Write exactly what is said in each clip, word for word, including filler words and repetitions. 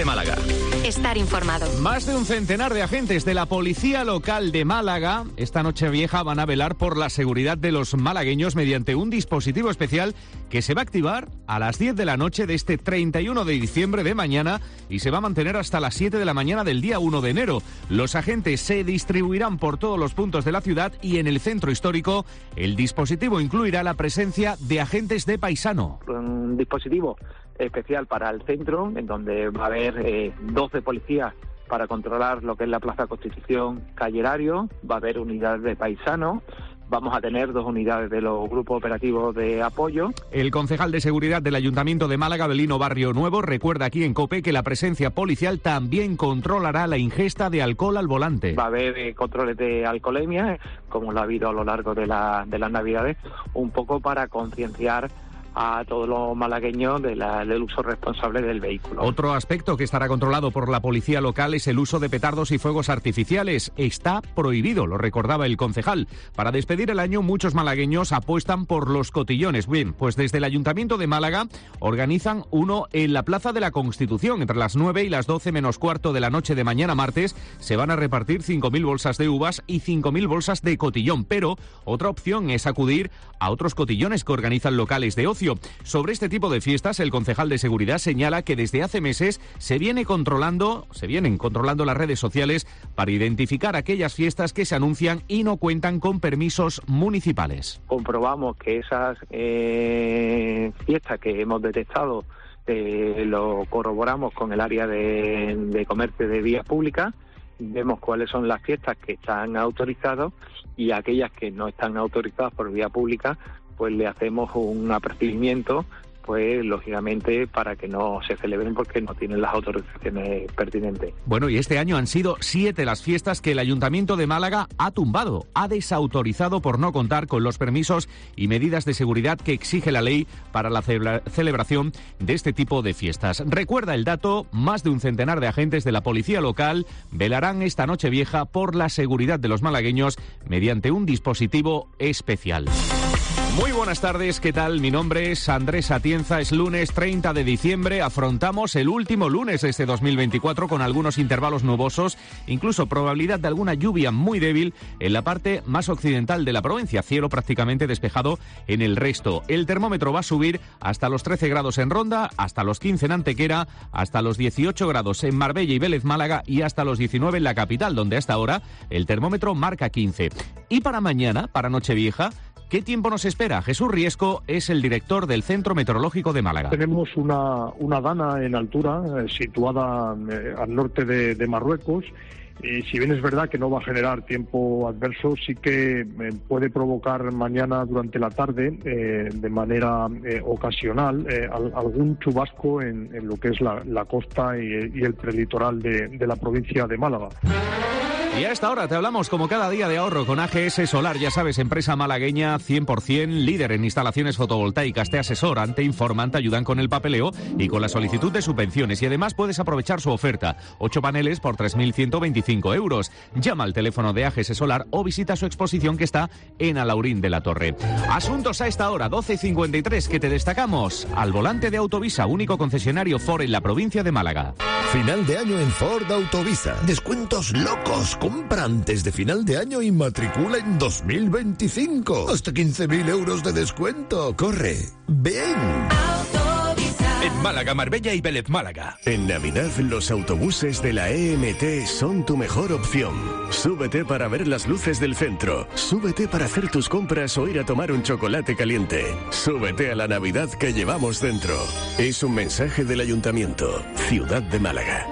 de Málaga. Estar informado. Más de un centenar de agentes de la Policía Local de Málaga esta Nochevieja van a velar por la seguridad de los malagueños mediante un dispositivo especial que se va a activar a las diez de la noche de este treinta y uno de diciembre de mañana y se va a mantener hasta las siete de la mañana del día uno de enero. Los agentes se distribuirán por todos los puntos de la ciudad y en el centro histórico el dispositivo incluirá la presencia de agentes de paisano. Un dispositivo especial para el centro, en donde va a haber eh, doce policías para controlar lo que es la Plaza Constitución, calle Erario, va a haber unidades de paisanos, vamos a tener dos unidades de los grupos operativos de apoyo. El concejal de seguridad del Ayuntamiento de Málaga, Belino Barrio Nuevo, recuerda aquí en COPE que la presencia policial también controlará la ingesta de alcohol al volante. Va a haber eh, controles de alcoholemia, como lo ha habido a lo largo de, la, de las Navidades, un poco para concienciar a todos los malagueños de la, del uso responsable del vehículo. Otro aspecto que estará controlado por la policía local es el uso de petardos y fuegos artificiales. Está prohibido, lo recordaba el concejal. Para despedir el año, muchos malagueños apuestan por los cotillones. Bien, pues desde el Ayuntamiento de Málaga organizan uno en la Plaza de la Constitución. Entre las nueve y las doce menos cuarto de la noche de mañana martes se van a repartir cinco mil bolsas de uvas y cinco mil bolsas de cotillón. Pero otra opción es acudir a otros cotillones que organizan locales de ocio. Sobre este tipo de fiestas, el concejal de seguridad señala que desde hace meses se viene controlando, se vienen controlando las redes sociales para identificar aquellas fiestas que se anuncian y no cuentan con permisos municipales. Comprobamos que esas eh, fiestas que hemos detectado eh, lo corroboramos con el área de, de comercio de vía pública, vemos cuáles son las fiestas que están autorizadas y aquellas que no están autorizadas por vía pública, pues le hacemos un apercibimiento, pues lógicamente para que no se celebren porque no tienen las autorizaciones pertinentes. Bueno, y este año han sido siete las fiestas que el Ayuntamiento de Málaga ha tumbado, ha desautorizado por no contar con los permisos y medidas de seguridad que exige la ley para la celebra- celebración de este tipo de fiestas. Recuerda el dato, más de un centenar de agentes de la policía local velarán esta Nochevieja por la seguridad de los malagueños mediante un dispositivo especial. Muy buenas tardes, ¿qué tal? Mi nombre es Andrés Atienza, es lunes treinta de diciembre, afrontamos el último lunes de este dos mil veinticuatro con algunos intervalos nubosos, incluso probabilidad de alguna lluvia muy débil en la parte más occidental de la provincia, cielo prácticamente despejado en el resto. El termómetro va a subir hasta los trece grados en Ronda, hasta los quince en Antequera, hasta los dieciocho grados en Marbella y Vélez Málaga y hasta los diecinueve en la capital, donde hasta ahora el termómetro marca quince. Y para mañana, para Nochevieja, ¿qué tiempo nos espera? Jesús Riesco es el director del Centro Meteorológico de Málaga. Tenemos una, una dana en altura eh, situada eh, al norte de, de Marruecos. Eh, si bien es verdad que no va a generar tiempo adverso, sí que eh, puede provocar mañana durante la tarde, eh, de manera eh, ocasional, eh, al, algún chubasco en, en lo que es la, la costa y, y el prelitoral de, de la provincia de Málaga. Y a esta hora te hablamos como cada día de ahorro con A G S Solar, ya sabes, empresa malagueña cien por ciento, líder en instalaciones fotovoltaicas, te asesoran, te informan, te ayudan con el papeleo y con la solicitud de subvenciones y además puedes aprovechar su oferta, ocho paneles por tres mil ciento veinticinco euros. Llama al teléfono de A G S Solar o visita su exposición que está en Alaurín de la Torre. Asuntos a esta hora, doce cincuenta y tres, que te destacamos. Al volante de Autovisa, único concesionario Ford en la provincia de Málaga. Final de año en Ford Autovisa. Descuentos locos. Compra antes de final de año y matricula en dos mil veinticinco. Hasta quince mil euros de descuento. Corre. Ven. En Málaga, Marbella y Vélez Málaga. En Navidad, los autobuses de la E M T son tu mejor opción. Súbete para ver las luces del centro. Súbete para hacer tus compras o ir a tomar un chocolate caliente. Súbete a la Navidad que llevamos dentro. Es un mensaje del Ayuntamiento, Ciudad de Málaga.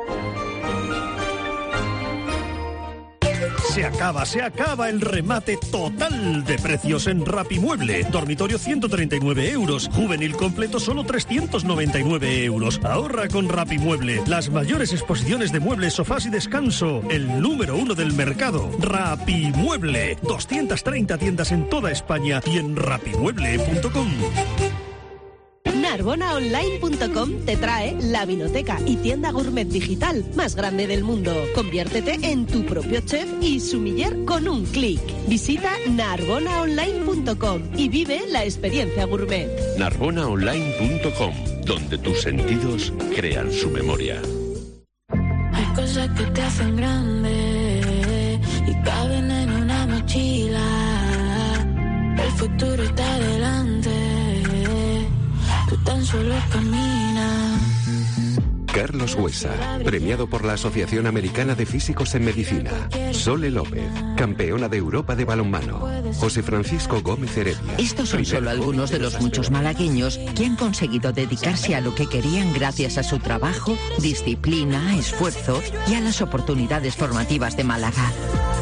Se acaba, se acaba el remate total de precios en Rapimueble. Dormitorio ciento treinta y nueve euros. Juvenil completo solo trescientos noventa y nueve euros. Ahorra con Rapimueble. Las mayores exposiciones de muebles, sofás y descanso. El número uno del mercado. Rapimueble. doscientas treinta tiendas en toda España y en rapimueble punto com. Narbona Online punto com te trae la vinoteca y tienda gourmet digital más grande del mundo. Conviértete en tu propio chef y sumiller con un clic. Visita Narbona Online punto com y vive la experiencia gourmet. Narbona Online punto com, donde tus sentidos crean su memoria. que te hacen grande y caben en una mochila. El futuro está delante, tú tan solo camina. Carlos Huesa, premiado por la Asociación Americana de Físicos en Medicina. Sole López, campeona de Europa de balonmano. José Francisco Gómez Heredia. Estos son solo algunos de los muchos malagueños que han conseguido dedicarse a lo que querían gracias a su trabajo, disciplina, esfuerzo y a las oportunidades formativas de Málaga.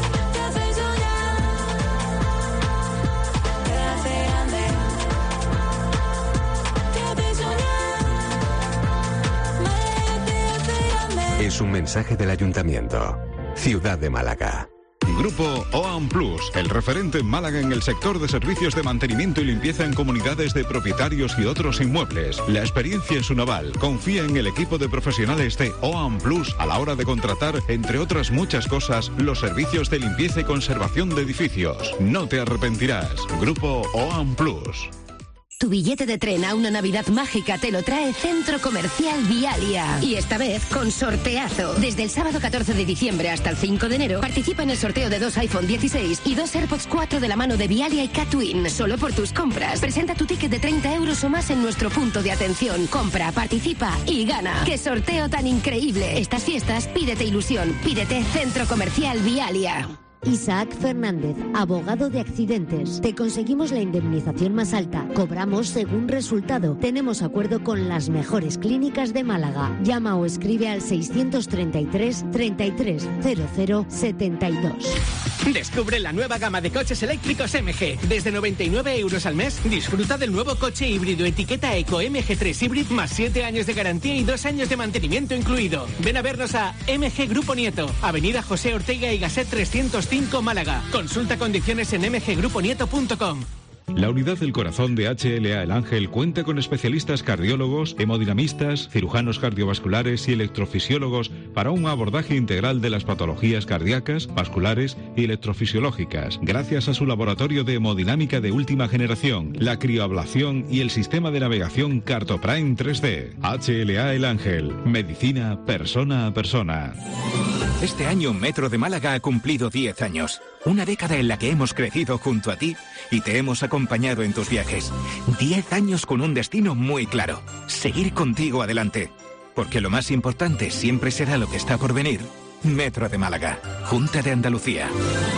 Es un mensaje del Ayuntamiento. Ciudad de Málaga. Grupo OAM Plus, el referente en Málaga en el sector de servicios de mantenimiento y limpieza en comunidades de propietarios y otros inmuebles. La experiencia es un aval. Confía en el equipo de profesionales de OAM Plus a la hora de contratar, entre otras muchas cosas, los servicios de limpieza y conservación de edificios. No te arrepentirás. Grupo OAM Plus. Tu billete de tren a una Navidad mágica te lo trae Centro Comercial Vialia. Y esta vez con sorteazo. Desde el sábado catorce de diciembre hasta el cinco de enero, participa en el sorteo de dos iPhone dieciséis y dos AirPods cuatro de la mano de Vialia y Catwin. Solo por tus compras. Presenta tu ticket de treinta euros o más en nuestro punto de atención. Compra, participa y gana. ¡Qué sorteo tan increíble! Estas fiestas, pídete ilusión. Pídete Centro Comercial Vialia. Isaac Fernández, abogado de accidentes. Te conseguimos la indemnización más alta. Cobramos según resultado. Tenemos acuerdo con las mejores clínicas de Málaga. Llama o escribe al seiscientos treinta y tres, treinta y tres, cero cero, setenta y dos. Descubre la nueva gama de coches eléctricos M G. Desde noventa y nueve euros al mes, disfruta del nuevo coche híbrido etiqueta Eco M G tres Hybrid más siete años de garantía y dos años de mantenimiento incluido. Ven a vernos a M G Grupo Nieto, Avenida José Ortega y Gasset trescientos cinco Málaga. Consulta condiciones en m g grupo nieto punto com. La Unidad del Corazón de H L A El Ángel cuenta con especialistas cardiólogos, hemodinamistas, cirujanos cardiovasculares y electrofisiólogos para un abordaje integral de las patologías cardíacas, vasculares y electrofisiológicas, gracias a su laboratorio de hemodinámica de última generación, la crioablación y el sistema de navegación CartoPrime tres D. H L A El Ángel, medicina persona a persona. Este año Metro de Málaga ha cumplido diez años. Una década en la que hemos crecido junto a ti y te hemos acompañado en tus viajes. diez años con un destino muy claro. Seguir contigo adelante. Porque lo más importante siempre será lo que está por venir. Metro de Málaga. Junta de Andalucía.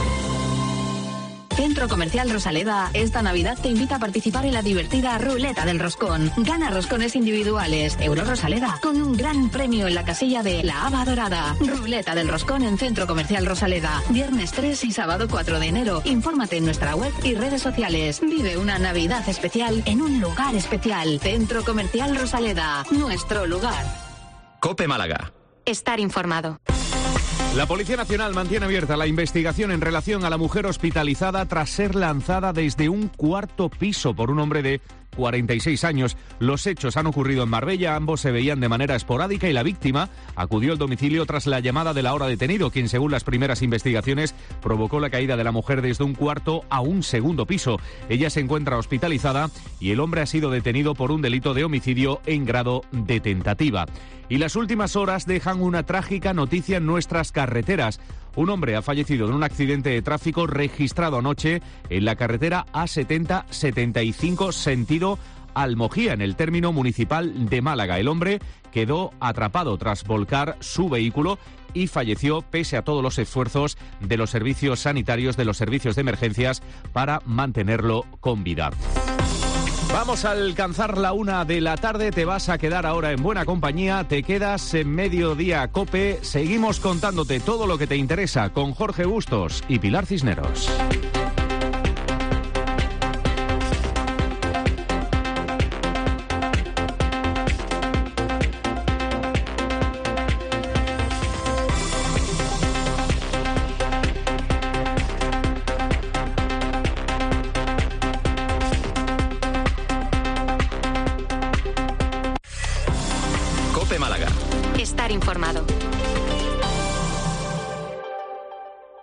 Centro Comercial Rosaleda esta Navidad te invita a participar en la divertida Ruleta del Roscón. Gana roscones individuales, Euro Rosaleda, con un gran premio en la casilla de La Haba Dorada. Ruleta del Roscón en Centro Comercial Rosaleda. Viernes tres y sábado cuatro de enero. Infórmate en nuestra web y redes sociales. Vive una Navidad especial en un lugar especial. Centro Comercial Rosaleda, nuestro lugar. COPE Málaga. Estar informado. La Policía Nacional mantiene abierta la investigación en relación a la mujer hospitalizada tras ser lanzada desde un cuarto piso por un hombre de cuarenta y seis años. Los hechos han ocurrido en Marbella, ambos se veían de manera esporádica y la víctima acudió al domicilio tras la llamada del ahora detenido, quien según las primeras investigaciones provocó la caída de la mujer desde un cuarto a un segundo piso. Ella se encuentra hospitalizada y el hombre ha sido detenido por un delito de homicidio en grado de tentativa. Y las últimas horas dejan una trágica noticia en nuestras carreteras. Un hombre ha fallecido en un accidente de tráfico registrado anoche en la carretera A setenta setenta y cinco sentido Almojía, en el término municipal de Málaga. El hombre quedó atrapado tras volcar su vehículo y falleció pese a todos los esfuerzos de los servicios sanitarios, de los servicios de emergencias para mantenerlo con vida. Vamos a alcanzar la una de la tarde, te vas a quedar ahora en buena compañía, te quedas en Mediodía Cope, seguimos contándote todo lo que te interesa con Jorge Bustos y Pilar Cisneros.